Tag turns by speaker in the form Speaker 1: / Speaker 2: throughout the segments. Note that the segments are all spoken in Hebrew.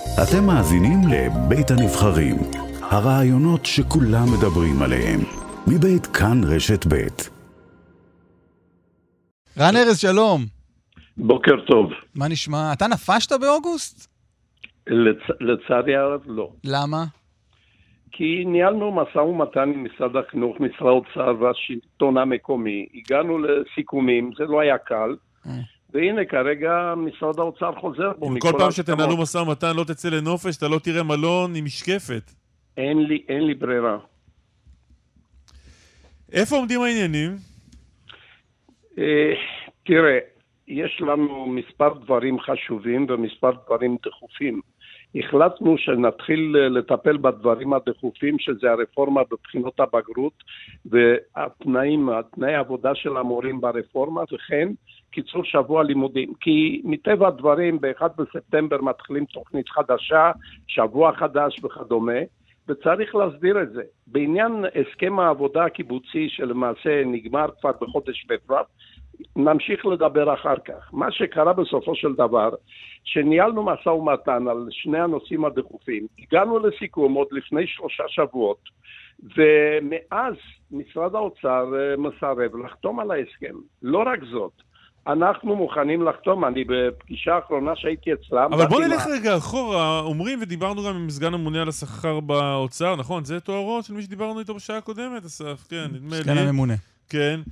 Speaker 1: אתם מאזינים לבית הנבחרים, הרעיונות שכולם מדברים עליהם, מבית כאן רשת בית.
Speaker 2: רן ארז, שלום.
Speaker 3: בוקר טוב.
Speaker 2: מה נשמע? אתה נפשת באוגוסט?
Speaker 3: לצערי הרב לא.
Speaker 2: למה?
Speaker 3: כי ניהלנו משא ומתן עם משרד החינוך, משרד האוצר והשלטון המקומי. הגענו לסיכומים, זה לא היה קל. והנה כרגע משרד האוצר חוזר בו.
Speaker 4: כל פעם שתנהלו משא ומתן לא תצא לנופש, אתה לא תראה מלון עם משקפת.
Speaker 3: אין לי ברירה.
Speaker 4: איפה עומדים העניינים?
Speaker 3: תראה, יש לנו מספר דברים חשובים ומספר דברים דחופים. החלטנו שנתחיל לטפל בדברים הדחופים, שזה הרפורמה בבחינות הבגרות, תנאי העבודה של המורים ברפורמה, וכן קיצור שבוע לימודים. כי מטבע הדברים, ב-1 בספטמבר מתחילים תוכנית חדשה, שבוע חדש וכדומה, וצריך להסדיר את זה. בעניין הסכם העבודה הקיבוצי שלמעשה נגמר כבר בחודש פברואר, נמשיך לדבר אחר כך. מה שקרה בסופו של דבר, שניהלנו משא ומתן על שני הנושאים הדחופים, הגענו לסיכום עוד לפני 3 שבועות, ומאז משרד האוצר מסרב לחתום על ההסכם. לא רק זאת, אנחנו מוכנים לחתום. אני בפגישה האחרונה שהייתי אצלם.
Speaker 4: אבל בוא נלך רגע אחורה, אומרים ודיברנו גם עם סגן הממונה על השכר באוצר, נכון? זה תוארו של מי שדיברנו איתו בשעה הקודמת, אסף, כן, נדמה לי.
Speaker 2: סגן הממונה.
Speaker 4: כן.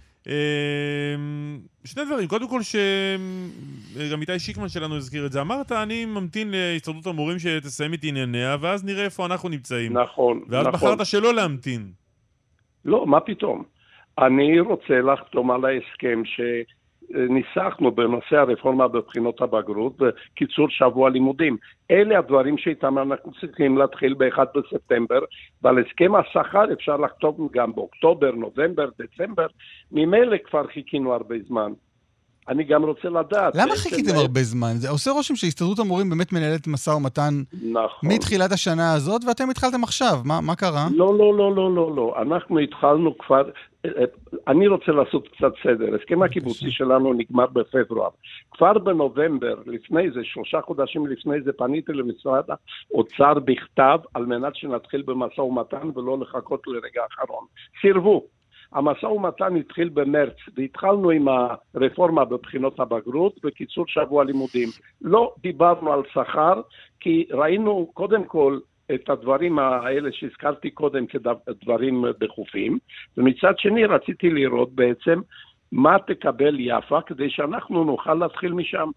Speaker 4: שני דברים, קודם כל שגם איתי שיקמן שלנו הזכיר את זה, אמרת אני ממתין להסתדרות המורים שתסיים את ענייניה ואז נראה איפה אנחנו נמצאים.
Speaker 3: נכון.
Speaker 4: ואז בחרת שלא להמתין.
Speaker 3: לא, מה פתאום? אני רוצה לחתום על ההסכם שניסחנו בנושא הרפורמה בבחינות הבגרות וקיצור שבוע לימודים. אלה הדברים שאיתם אנחנו צריכים להתחיל ב-1 בספטמבר, ועל הסכם השכר אפשר לחתום גם באוקטובר, נובמבר, דצמבר. ממילא כבר חיכינו הרבה זמן. אני גם רוצה לדעת...
Speaker 2: למה חיכיתם הרבה זמן? זה עושה רושם שהסתדרות המורים באמת מנהלת משא ומתן מתחילת השנה הזאת, ואתם התחלתם עכשיו. מה קרה?
Speaker 3: לא. אנחנו התחלנו כבר... אני רוצה לעשות קצת סדר. הסכם הקיבוצי שלנו נגמר בפברואר. כבר בנובמבר, לפני זה, 3 חודשים לפני זה, פניתי למשרד האוצר בכתב, על מנת שנתחיל במשא ומתן ולא לחכות לרגע האחרון. סירבו. המשא ומתן התחיל במרץ, והתחלנו עם הרפורמה בבחינות הבגרות וקיצור שבוע לימודים. לא דיברנו על שכר, כי ראינו קודם כל את הדברים האלה שהזכרתי קודם כדברים דחופים, ומצד שני רציתי לראות בעצם מה תקבל יפה, כדי שאנחנו נוכל להתחיל משם.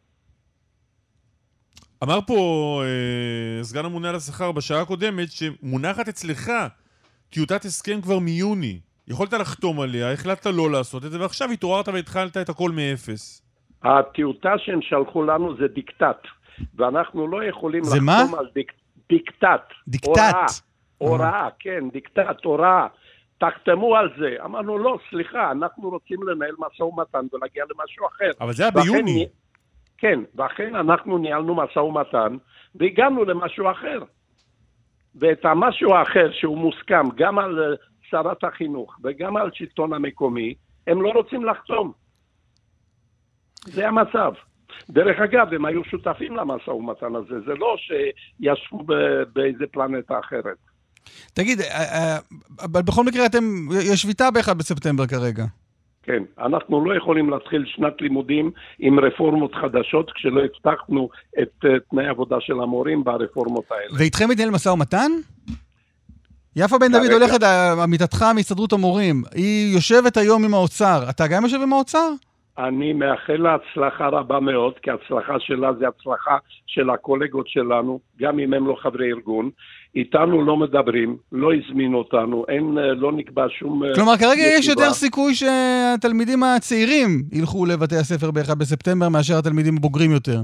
Speaker 4: אמר פה סגן הממונה על השכר בשעה הקודמת, שמונחת אצלך טיוטת הסכם כבר מיוני. יכולת לחתום עליה, החלטת לא לעשות את זה, ועכשיו התעוררת והתחלת את הכל מאפס.
Speaker 3: הטיוטה שהם שלחו לנו זה דיקטט, ואנחנו לא יכולים לחתום
Speaker 2: מה?
Speaker 3: על דיקטט.
Speaker 2: דיקטט.
Speaker 3: הוראה, כן, דיקטט, הוראה. תחתמו על זה. אמרנו, לא, סליחה, אנחנו רוצים לנהל משא ומתן ולהגיע למשהו אחר.
Speaker 4: אבל זה היה ביוני.
Speaker 3: כן, ואכן אנחנו ניהלנו משא ומתן, והגענו למשהו אחר. ואת המשהו האחר שהוא מוסכם גם על שרת החינוך וגם על שלטון המקומי, הם לא רוצים לחתום. זה המצב. דרך אגב, הם היו שותפים למשא ומתן הזה, זה לא שישבו באיזה פלנטה אחרת.
Speaker 2: תגיד, בכל מקרה יש שביתה ב-1 בספטמבר כרגע.
Speaker 3: כן, אנחנו לא יכולים להתחיל שנת לימודים עם רפורמות חדשות, כשלא הבטחנו את תנאי העבודה של המורים ברפורמות האלה.
Speaker 2: ואיתכם מתנהל משא ומתן? יפה בן דוד הולכת, עמיתתך מהסתדרות המורים, היא יושבת היום עם האוצר. אתה גם יושב עם האוצר?
Speaker 3: אני מאחל לה הצלחה רבה מאוד, כי הצלחה שלה זה הצלחה של הקולגות שלנו, גם אם הם לא חברי ארגון. איתנו לא מדברים, לא הזמינו אותנו, לא נקבע שום...
Speaker 2: כלומר, כרגע יש יותר סיכוי שהתלמידים הצעירים ילכו לבתי הספר ב-1 בספטמבר מאשר התלמידים הבוגרים יותר.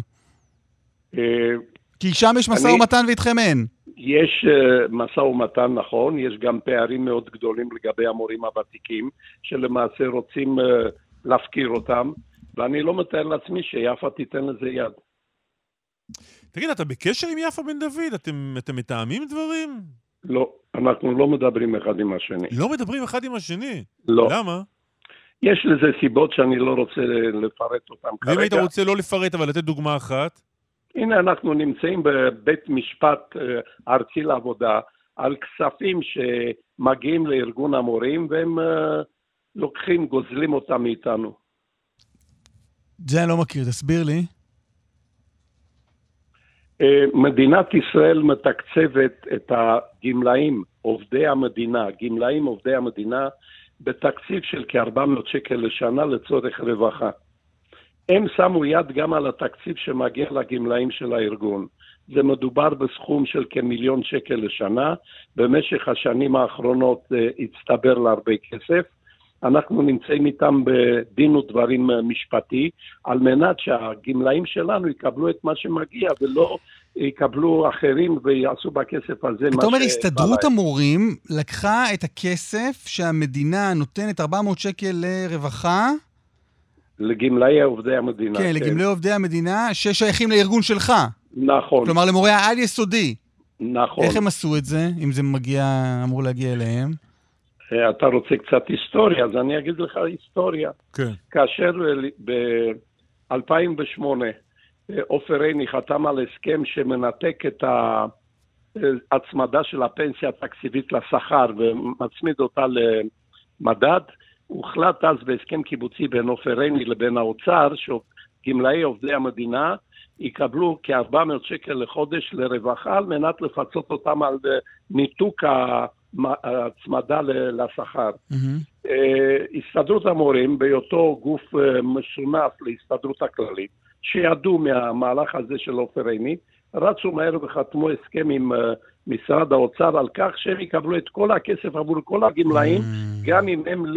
Speaker 2: כי שם יש משא ומתן ואיתכם אין.
Speaker 3: יש משא ומתן, נכון, יש גם פערים מאוד גדולים לגבי המורים הוותיקים, שלמעשה רוצים להפקיר אותם, ואני לא מתאר לעצמי שיפה תיתן לזה יד.
Speaker 4: תגיד, אתה בקשר עם יפה בן דוד? אתם מתאמים דברים?
Speaker 3: לא, אנחנו לא מדברים אחד עם השני.
Speaker 4: לא מדברים אחד עם השני?
Speaker 3: לא.
Speaker 4: למה?
Speaker 3: יש לזה סיבות שאני לא רוצה לפרט אותם כרגע.
Speaker 4: ואם היית רוצה לא לפרט, אבל לתת דוגמה אחת?
Speaker 3: הנה אנחנו נמצאים בבית משפט ארצי לעבודה, על כספים שמגיעים לארגון המורים, והם לוקחים, גוזלים אותם מאיתנו.
Speaker 2: זה אני לא מכיר, תסביר לי.
Speaker 3: מדינת ישראל מתקצבת את הגמלאים, עובדי המדינה, בתקציב של כ-400 שקל לשנה לצורך רווחה. הם שמו יד גם על התקציב שמגיע לגמלאים של הארגון. זה מדובר בסכום של כ1,000,000 שקל לשנה, במשך השנים האחרונות הצטבר להרבה כסף. אנחנו נמצאים איתם בדין ודברים משפטי, על מנת שהגמלאים שלנו יקבלו את מה שמגיע, ולא יקבלו אחרים ויעשו בכסף הזה מה
Speaker 2: אתה אומר, הסתדרות המורים לקחה את הכסף שהמדינה נותנת 400 שקל לרווחה,
Speaker 3: לגמלאי עובדי המדינה.
Speaker 2: כן, לגמלאי עובדי המדינה ששייכים לארגון שלך.
Speaker 3: נכון.
Speaker 2: כלומר, למורי העל יסודי.
Speaker 3: נכון.
Speaker 2: איך הם עשו את זה, אם זה אמור להגיע אליהם?
Speaker 3: אתה רוצה קצת היסטוריה, אז אני אגיד לך היסטוריה.
Speaker 4: כן.
Speaker 3: כאשר ב-2008 עופר עיני חתם על הסכם שמנתק את ההצמדה של הפנסיה התקציבית לשכר ומצמיד אותה למדד, הוחלט אז בהסכם קיבוצי בין עופר עיני לבין האוצר, שגמלאי עובדי המדינה יקבלו כ-400 שקל לחודש לרווחה, על מנת לפצות אותם על ניתוק ההצמדה לשכר. הסתדרות המורים, בהיותו גוף משונף להסתדרות הכללית, שידעו מהמהלך הזה של עופר עיני, רצו מהר וחתמו הסכם עם משרד האוצר על כך שהם יקבלו את כל הכסף עבור כל הגמלאים, גם אם הם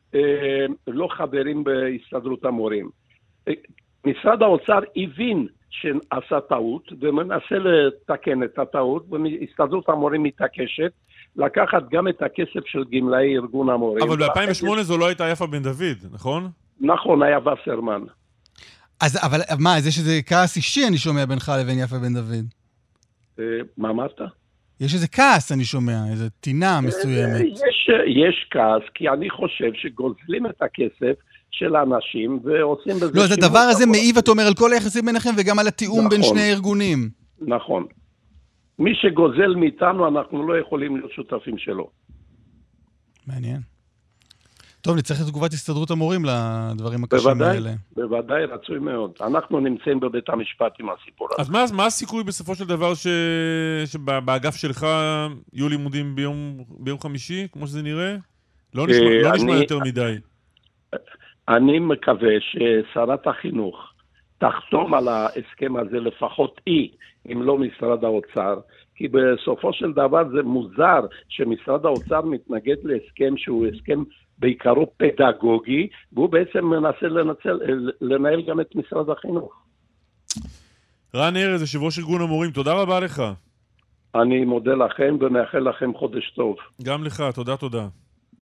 Speaker 3: לא חברים בהסתדרות המורים. משרד האוצר הבין שעשה טעות, ומנסה לתקן את הטעות, והסתדרות המורים מתעקשת לקחת גם את הכסף של גמלאי ארגון המורים.
Speaker 4: אבל ב-2008 זו לא הייתה יפה בן דוד, נכון?
Speaker 3: נכון, היה וסרמן.
Speaker 2: אבל מה, אז יש איזה כעס אישי אני שומע בינך לבין יפה בן דוד.
Speaker 3: מה אמרת?
Speaker 2: יש איזה כעס אני שומע, איזה טינה מסוימת.
Speaker 3: יש כעס, כי אני חושב שגוזלים את הכסף של האנשים ועושים בזה...
Speaker 2: לא, אז הדבר הזה מעיב, אתה אומר, על כל היחסים ביניכם וגם על התיאום בין שני הארגונים.
Speaker 3: נכון. מי שגוזל מאיתנו, אנחנו לא יכולים להיות שותפים שלו.
Speaker 2: מעניין. טוב, נצטרך את תגובת הסתדרות המורים לדברים הקשים האלה.
Speaker 3: בוודאי, רצוי מאוד. אנחנו נמצאים בבית המשפט עם הסיפור הזה.
Speaker 4: אז מה הסיכוי בסופו של דבר שבאגף שלך יהיו לימודים ביום חמישי, כמו שזה נראה? לא נשמע יותר מדי.
Speaker 3: אני מקווה ששרת החינוך תחתום על ההסכם הזה, לפחות אם לא משרד האוצר, כי בסופו של דבר זה מוזר שמשרד האוצר מתנגד להסכם שהוא הסכם בעיקרו פדגוגי, והוא בעצם מנסה לנהל גם את משרד החינוך.
Speaker 4: רן ארז, יושב ראש ארגון המורים, תודה רבה לך.
Speaker 3: אני מודה לכם ומאחל לכם חודש טוב.
Speaker 4: גם לך, תודה.